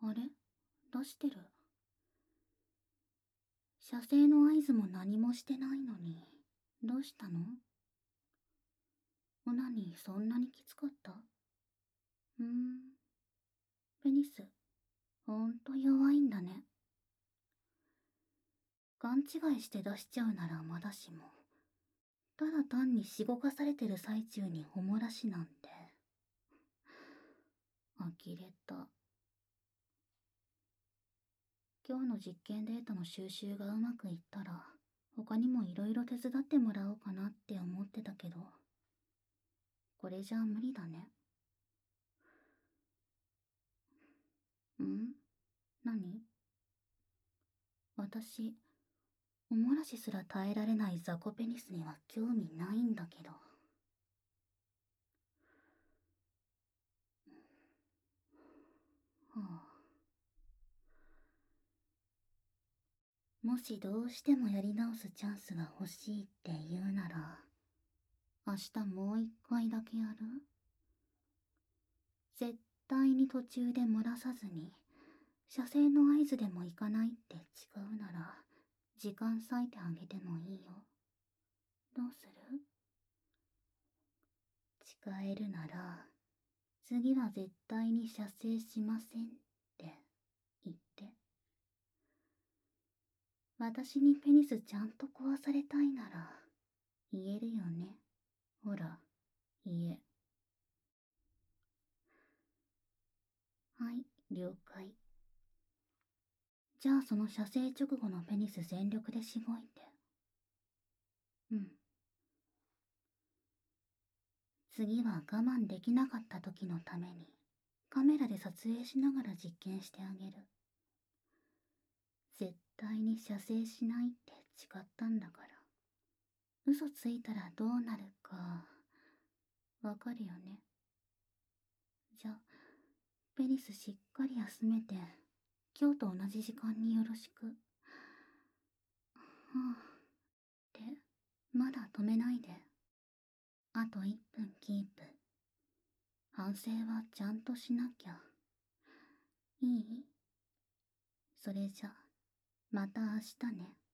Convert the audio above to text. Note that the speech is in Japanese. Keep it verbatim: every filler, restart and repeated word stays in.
あれ、出してる。射精の合図も何もしてないのに、どうしたの？オナニーそんなにきつかった？うーん。ペニス、ほんと弱いんだね。勘違いして出しちゃうならまだしも、ただ単にしごかされてる最中におもらしなんて。呆れた。今日の実験データの収集がうまくいったら、他にもいろいろ手伝ってもらおうかなって思ってたけど、これじゃ無理だね。ん？何？私、おもらしすら耐えられないザコペニスには興味ないんだけど。はあ、もしどうしてもやり直すチャンスが欲しいって言うなら、明日もう一回だけやる？絶対に途中で漏らさずに、射精の合図でもいかないって誓うなら、時間割いてあげてもいいよ。どうする？誓えるなら、次は絶対に射精しませんって言って。私にペニスちゃんと壊されたいなら、言えるよね。ほら、言え。はい、了解。じゃあその射精直後のペニス全力でしごいて。うん。次は我慢できなかった時のために、カメラで撮影しながら実験してあげる。絶対に射精しないって誓ったんだから。嘘ついたらどうなるか、わかるよね。じゃあ、ペニスしっかり休めて、今日と同じ時間によろしく。はあ、で、まだ止めないで。あといっぷんキープ。反省はちゃんとしなきゃ。いい？それじゃ、また明日ね。